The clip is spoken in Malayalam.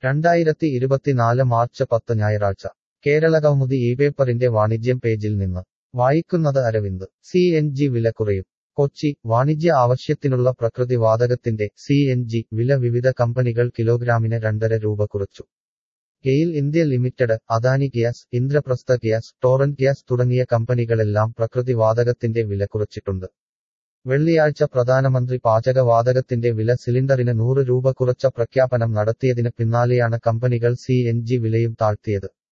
2024 മാർച്ച് 10 ഞായറാഴ്ച കേരളകൗമുദി ഇപേപ്പറിന്റെ വാണിജ്യം പേജിൽ നിന്ന് വായിക്കുന്നത് അരവിന്ദ്. CNG വില കുറയും. കൊച്ചി, വാണിജ്യ ആവശ്യത്തിനുള്ള പ്രകൃതിവാതകത്തിന്റെ CNG വില വിവിധ കമ്പനികൾ കിലോഗ്രാമിന് 2.5 രൂപ കുറച്ചു. GAIL India limited, Adani gas, Indraprastha gas, Torrent gas തുടങ്ങിയ കമ്പനികളെല്ലാം പ്രകൃതിവാതകത്തിന്റെ വില കുറച്ചിട്ടുണ്ട്. വെള്ളിയാഴ്ച പ്രധാനമന്ത്രി പാചകവാതകത്തിന്റെ വില സിലിണ്ടറിന് 100 രൂപ കുറച്ച പ്രഖ്യാപനം നടത്തിയതിന് പിന്നാലെയാണ് കമ്പനികൾ CNG വിലയും താഴ്ത്തിയത്.